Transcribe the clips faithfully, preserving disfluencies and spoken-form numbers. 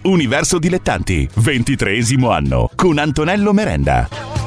Universo Dilettanti, ventitreesimo anno, con Antonello Merenda.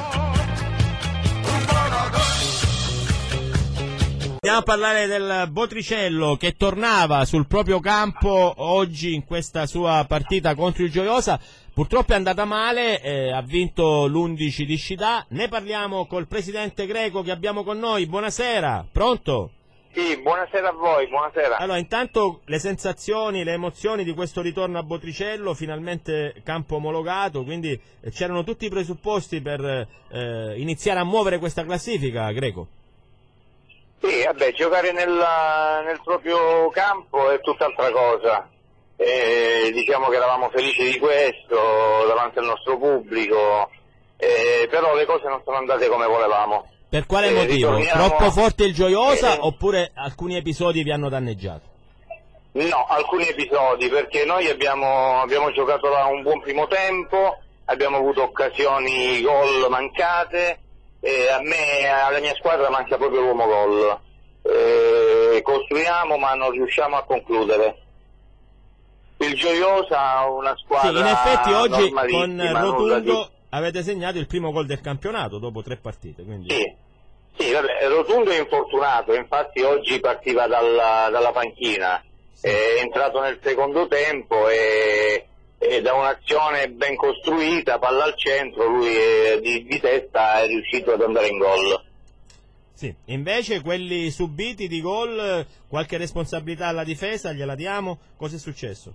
Andiamo a parlare del Botricello che tornava sul proprio campo oggi in questa sua partita contro il Gioiosa. Purtroppo è andata male, eh, ha vinto l'undici di Scità. Ne parliamo col presidente Greco che abbiamo con noi. Buonasera, pronto? Sì, buonasera a voi, buonasera. Allora, intanto le sensazioni, le emozioni di questo ritorno a Botricello, finalmente campo omologato, quindi eh, c'erano tutti i presupposti per eh, iniziare a muovere questa classifica, Greco. Sì, vabbè, giocare nel, nel proprio campo è tutt'altra cosa. Eh, diciamo che eravamo felici di questo davanti al nostro pubblico, eh, però le cose non sono andate come volevamo. Per quale eh, motivo? ritorniamo... Troppo forte il Gioiosa eh, oppure alcuni episodi vi hanno danneggiato? No, alcuni episodi, perché noi abbiamo, abbiamo giocato da un buon primo tempo, abbiamo avuto occasioni, gol mancate, e a me, alla mia squadra manca proprio l'uomo gol. Eh, costruiamo ma non riusciamo a concludere. Il Gioiosa ha una squadra. Sì, in effetti oggi con di... Rotundo avete segnato il primo gol del campionato dopo tre partite. Quindi... Sì, sì, vabbè, Rotundo è infortunato, infatti oggi partiva dalla, dalla panchina, sì. È entrato nel secondo tempo e, e da un'azione ben costruita, palla al centro, lui è, di, di testa è riuscito ad andare in gol. Sì, invece quelli subiti di gol, qualche responsabilità alla difesa gliela diamo? Cosa è successo?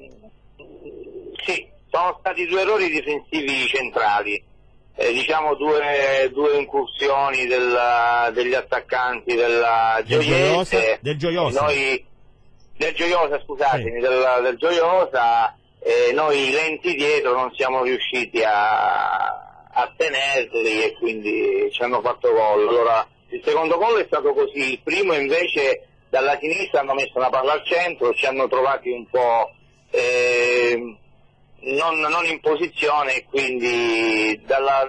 Sì, sono stati due errori difensivi centrali, eh, diciamo due, due incursioni della, degli attaccanti della Gioiese, del Gioiosa, noi, del Gioiosa scusatemi, sì. del, del Gioiosa, eh, noi lenti dietro non siamo riusciti a, a tenerli e quindi ci hanno fatto gol. Allora, il secondo gol è stato così, il primo invece dalla sinistra hanno messo una palla al centro, ci hanno trovati un po' eh, non, non in posizione e quindi dalla,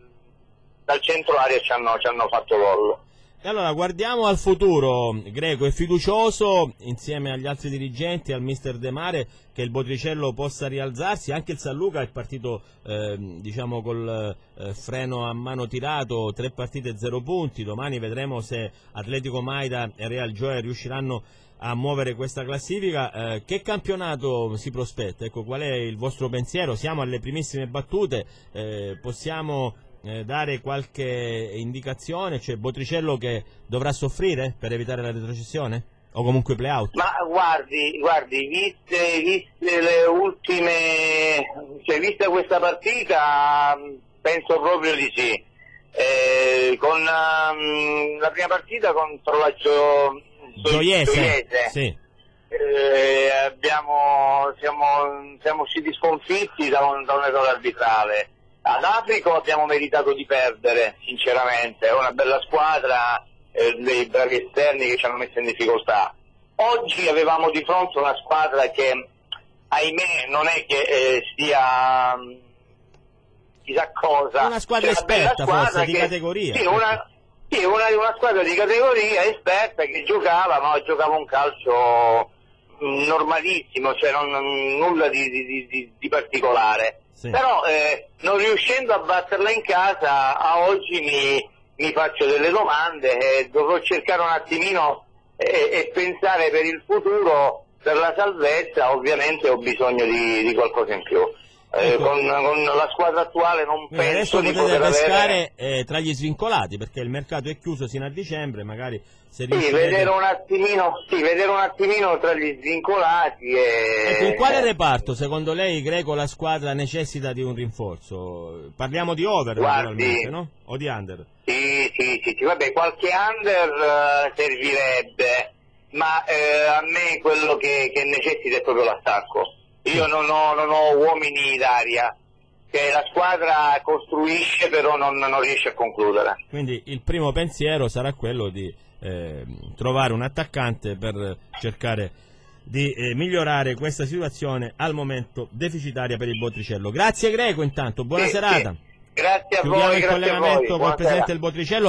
dal centro area ci hanno, ci hanno fatto gol. E allora guardiamo al futuro. Greco è fiducioso insieme agli altri dirigenti, al mister De Mare, che il Botricello possa rialzarsi. Anche il San Luca è partito eh, diciamo col eh, freno a mano tirato, tre partite zero punti. Domani vedremo se Atletico Maida e Real Gioia riusciranno a muovere questa classifica. Eh, che campionato si prospetta? Ecco, qual è il vostro pensiero? Siamo alle primissime battute, eh, possiamo Eh, dare qualche indicazione? C'è Botricello che dovrà soffrire per evitare la retrocessione? O comunque play-out? Ma guardi, guardi, viste, viste le ultime, cioè vista questa partita, penso proprio di sì. Eh, con um, la prima partita contro la Gio... Gioiese, Gioiese. Sì. Eh, abbiamo, siamo, siamo usciti sconfitti da un, da un errore arbitrale. Ad Africo abbiamo meritato di perdere, sinceramente, è una bella squadra, eh, dei bravi esterni che ci hanno messo in difficoltà. Oggi avevamo di fronte una squadra che, ahimè, non è che eh, sia mh, chissà cosa. Una squadra cioè, esperta, una forse, che, di categoria. Sì, una, sì una, una squadra di categoria esperta che giocava, ma giocava un calcio mh, normalissimo, cioè non, nulla di, di, di, di particolare. Sì. Però eh, non riuscendo a batterla in casa, a oggi mi, mi faccio delle domande e dovrò cercare un attimino e, e pensare per il futuro, per la salvezza ovviamente ho bisogno di, di qualcosa in più. Eh, ecco. con, con la squadra attuale non Quindi penso di potete poter pescare avere... eh, tra gli svincolati, perché il mercato è chiuso sino a dicembre, magari se sì, riuscite... vedere un attimino, sì, vedere un attimino tra gli svincolati e... Ecco, in quale reparto secondo lei, Greco, la squadra necessita di un rinforzo? Parliamo di over, Guardi, naturalmente, no? O di under? Sì, sì, sì, sì. Vabbè, qualche under uh, servirebbe, ma uh, a me quello che, che necessita è proprio l'attacco. Io non ho, non ho uomini d'aria, che la squadra costruisce però non, non riesce a concludere. Quindi il primo pensiero sarà quello di eh, trovare un attaccante per cercare di eh, migliorare questa situazione al momento deficitaria per il Botricello. Grazie Greco intanto, buona sì, serata. Sì. Grazie a Chiudiamo voi, il grazie collegamento a voi. col presidente del Botricello.